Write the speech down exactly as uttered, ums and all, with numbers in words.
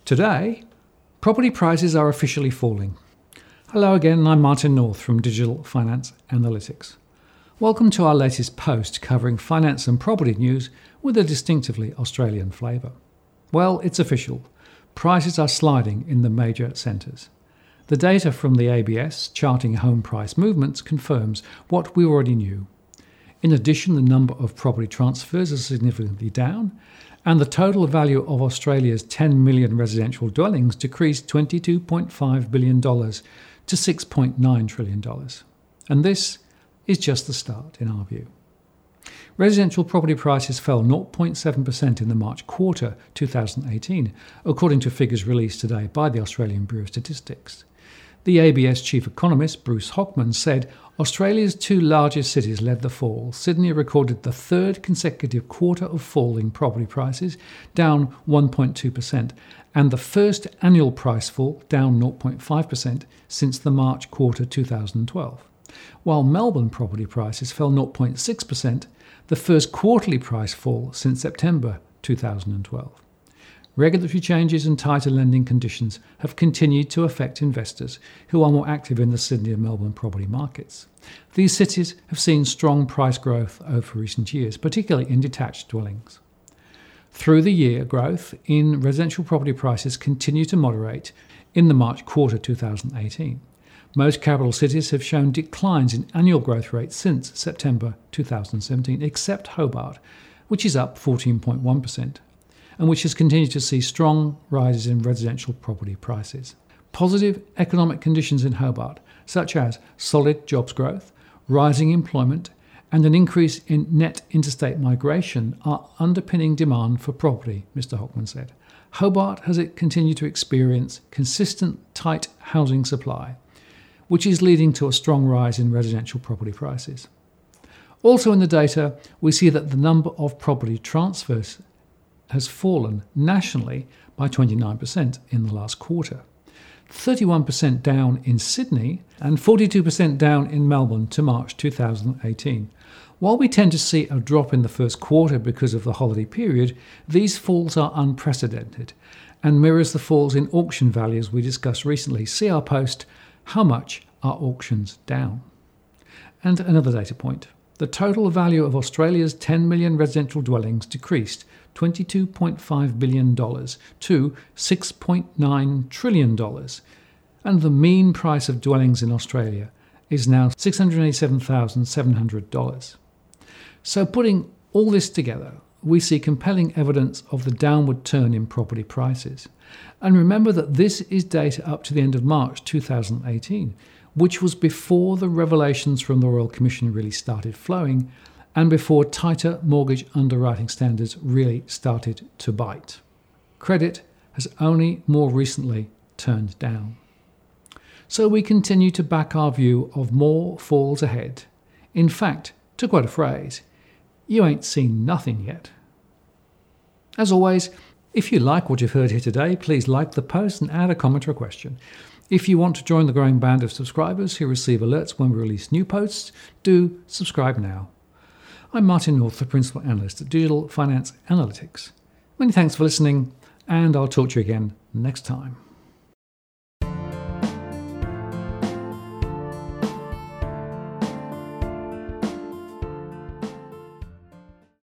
Today, property prices are officially falling. Hello again, I'm Martin North from Digital Finance Analytics. Welcome to our latest post covering finance and property news with a distinctively Australian flavour. Well, it's official. Prices are sliding in the major centres. The data from the A B S charting home price movements confirms what we already knew. In addition, the number of property transfers is significantly down, and the total value of Australia's ten million residential dwellings decreased twenty-two point five billion dollars to six point nine trillion dollars. And this is just the start, in our view. Residential property prices fell zero point seven percent in the March quarter two thousand eighteen, according to figures released today by the Australian Bureau of Statistics. The A B S chief economist, Bruce Hockman, said Australia's two largest cities led the fall. Sydney recorded the third consecutive quarter of falling property prices, down one point two percent, and the first annual price fall, down zero point five percent, since the March quarter two thousand twelve. While Melbourne property prices fell zero point six percent, the first quarterly price fall since September two thousand twelve. Regulatory changes and tighter lending conditions have continued to affect investors who are more active in the Sydney and Melbourne property markets. These cities have seen strong price growth over recent years, particularly in detached dwellings. Through the year, growth in residential property prices continued to moderate in the March quarter two thousand eighteen. Most capital cities have shown declines in annual growth rates since September two thousand seventeen, except Hobart, which is up fourteen point one percent. and which has continued to see strong rises in residential property prices. Positive economic conditions in Hobart, such as solid jobs growth, rising employment, and an increase in net interstate migration, are underpinning demand for property, Mister Hockman said. Hobart has continued to experience consistent tight housing supply, which is leading to a strong rise in residential property prices. Also in the data, we see that the number of property transfers has fallen nationally by twenty-nine percent in the last quarter, thirty-one percent down in Sydney and forty-two percent down in Melbourne to March two thousand eighteen. While we tend to see a drop in the first quarter because of the holiday period, these falls are unprecedented and mirrors the falls in auction values we discussed recently. See our post, How Much Are Auctions Down? And another data point. The total value of Australia's ten million residential dwellings decreased twenty-two point five billion dollars to six point nine trillion dollars, and the mean price of dwellings in Australia is now six hundred eighty-seven thousand seven hundred dollars. So putting all this together, we see compelling evidence of the downward turn in property prices. And remember that this is data up to the end of March two thousand eighteen, which was before the revelations from the Royal Commission really started flowing and before tighter mortgage underwriting standards really started to bite. Credit has only more recently turned down. So we continue to back our view of more falls ahead. In fact, to quote a phrase, you ain't seen nothing yet. As always, if you like what you've heard here today, please like the post and add a comment or a question. If you want to join the growing band of subscribers who receive alerts when we release new posts, do subscribe now. I'm Martin North, the Principal Analyst at Digital Finance Analytics. Many thanks for listening, and I'll talk to you again next time.